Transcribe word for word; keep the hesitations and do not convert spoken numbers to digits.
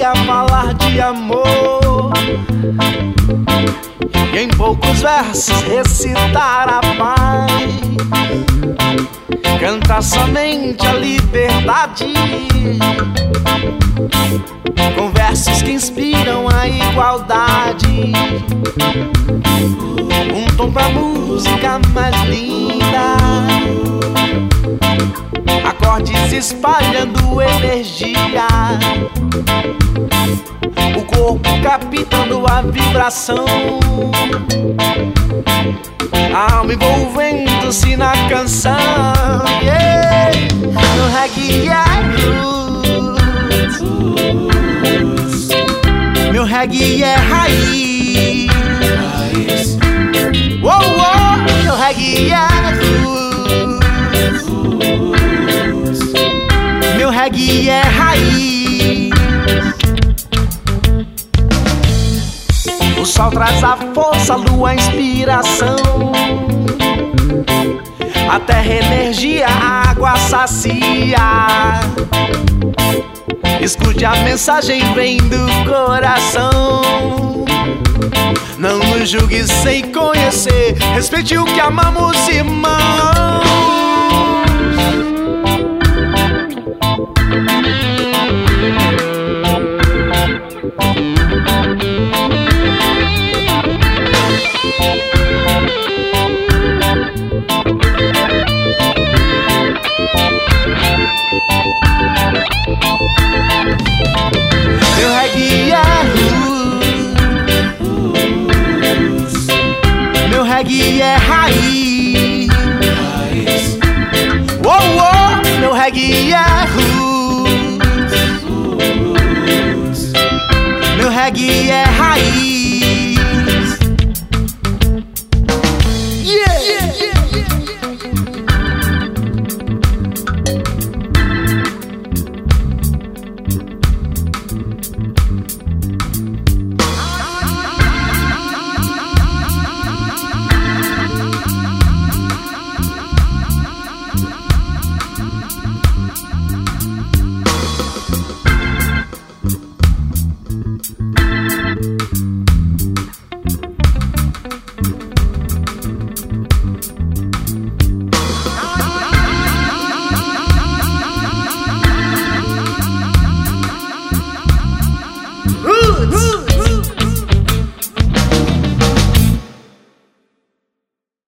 queria falar de amor e em poucos versos recitar a paz, cantar somente a liberdade, com versos que inspiram a igualdade, um tom pra música mais linda, acordes espalhando energia, o corpo captando a vibração, a alma envolvendo-se na canção. Yeah. No reggae é roots, meu reggae é raiz. Oh, oh, meu reggae é roots, meu reggae é raiz. O sol traz a força, a lua a inspiração, a terra energia, a água sacia. Escute a mensagem, vem do coração. Não nos julgue sem conhecer, respeite o que amamos, irmão. Meu reggae é roots, meu reggae é raiz. Oh, oh, meu reggae é roots, meu reggae é raiz. Yeah, yeah, yeah. Roots.